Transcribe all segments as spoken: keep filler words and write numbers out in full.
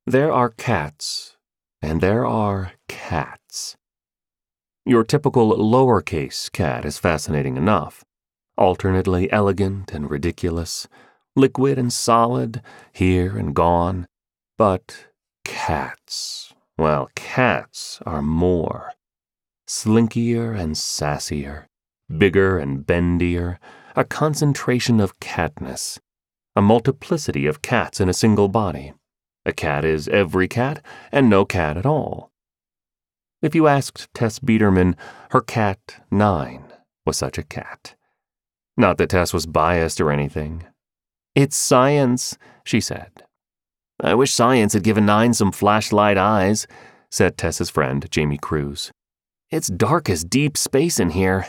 There are cats, and there are cats. Your typical lowercase cat is fascinating enough, alternately elegant and ridiculous, liquid and solid, here and gone. But cats, well, cats are more. Slinkier and sassier, bigger and bendier, a concentration of catness, a multiplicity of cats in a single body. A cat is every cat and no cat at all. If you asked Tess Biederman, her cat, Nine, was such a cat. Not that Tess was biased or anything. "It's science," she said. "I wish science had given Nine some flashlight eyes," said Tess's friend, Jamie Cruz. "It's dark as deep space in here."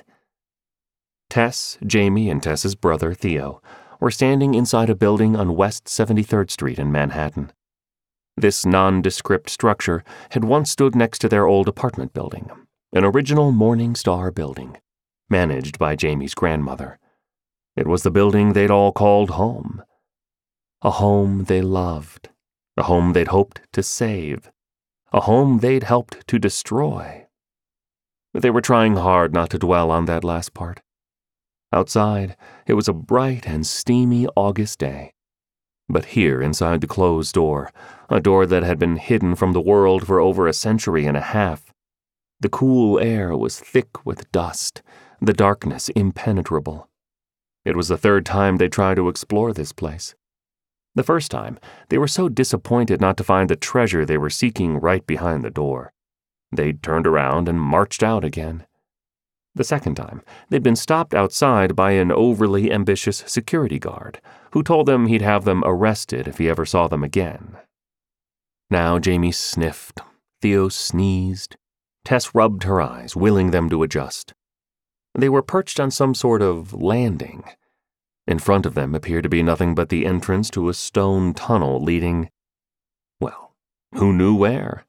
Tess, Jamie, and Tess's brother, Theo, were standing inside a building on West seventy-third Street in Manhattan. This nondescript structure had once stood next to their old apartment building, an original Morning Star building, managed by Jamie's grandmother. It was the building they'd all called home. A home they loved, a home they'd hoped to save, a home they'd helped to destroy. They were trying hard not to dwell on that last part. Outside, it was a bright and steamy August day. But here, inside the closed door, a door that had been hidden from the world for over a century and a half, the cool air was thick with dust, the darkness impenetrable. It was the third time they tried to explore this place. The first time, they were so disappointed not to find the treasure they were seeking right behind the door. They'd turned around and marched out again. The second time, they'd been stopped outside by an overly ambitious security guard, who told them he'd have them arrested if he ever saw them again. Now Jamie sniffed, Theo sneezed. Tess rubbed her eyes, willing them to adjust. They were perched on some sort of landing. In front of them appeared to be nothing but the entrance to a stone tunnel leading, well, who knew where?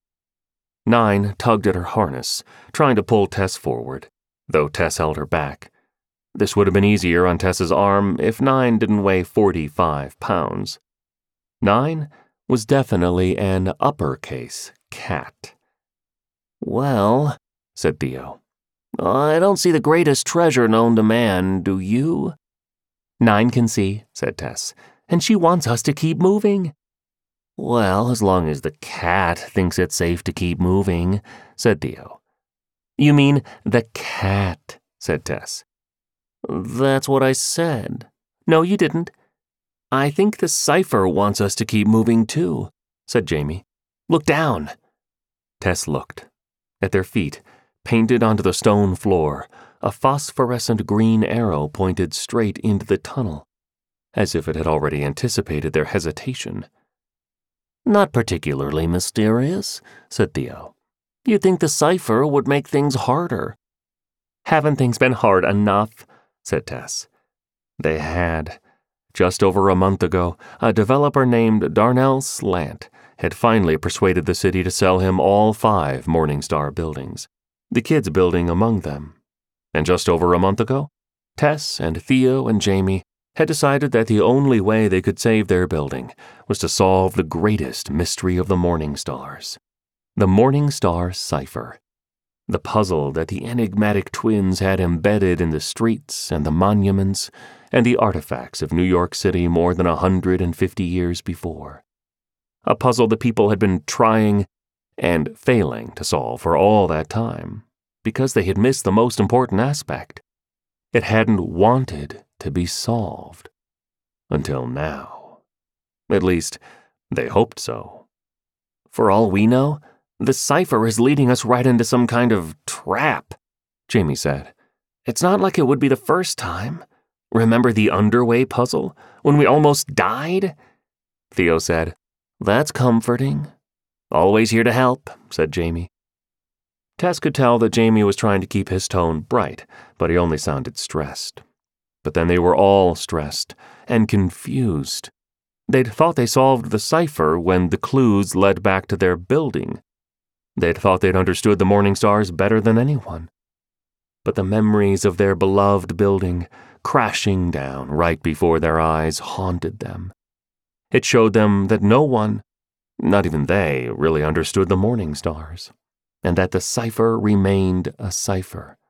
Nine tugged at her harness, trying to pull Tess forward, though Tess held her back. This would have been easier on Tess's arm if Nine didn't weigh forty-five pounds. Nine was definitely an uppercase cat. "Well," said Theo, "I don't see the greatest treasure known to man, do you?" "Nine can see," said Tess, "and she wants us to keep moving." "Well, as long as the cat thinks it's safe to keep moving," said Theo. "You mean the cat," said Tess. "That's what I said." "No, you didn't." "I think the cipher wants us to keep moving too," said Jamie. "Look down." Tess looked. At their feet, painted onto the stone floor, a phosphorescent green arrow pointed straight into the tunnel, as if it had already anticipated their hesitation. "Not particularly mysterious," said Theo. "You'd think the cipher would make things harder." "Haven't things been hard enough?" said Tess. They had. Just over a month ago, a developer named Darnell Slant had finally persuaded the city to sell him all five Morning Star buildings, the kids' building among them. And just over a month ago, Tess and Theo and Jamie had decided that the only way they could save their building was to solve the greatest mystery of the Morning Stars, the Morning Star cipher, the puzzle that the enigmatic twins had embedded in the streets and the monuments and the artifacts of New York City more than a hundred and fifty years before. A puzzle the people had been trying and failing to solve for all that time, because they had missed the most important aspect. It hadn't wanted to be solved. Until now. At least, they hoped so. "For all we know, the cipher is leading us right into some kind of trap," Jamie said. "It's not like it would be the first time. Remember the underway puzzle, when we almost died?" Theo said, "That's comforting." "Always here to help," said Jamie. Tess could tell that Jamie was trying to keep his tone bright, but he only sounded stressed. But then they were all stressed and confused. They'd thought they solved the cipher when the clues led back to their building. They'd thought they'd understood the Morning Stars better than anyone. But the memories of their beloved building crashing down right before their eyes haunted them. It showed them that no one, Not even they really understood the morning stars, and that the cipher remained a cipher.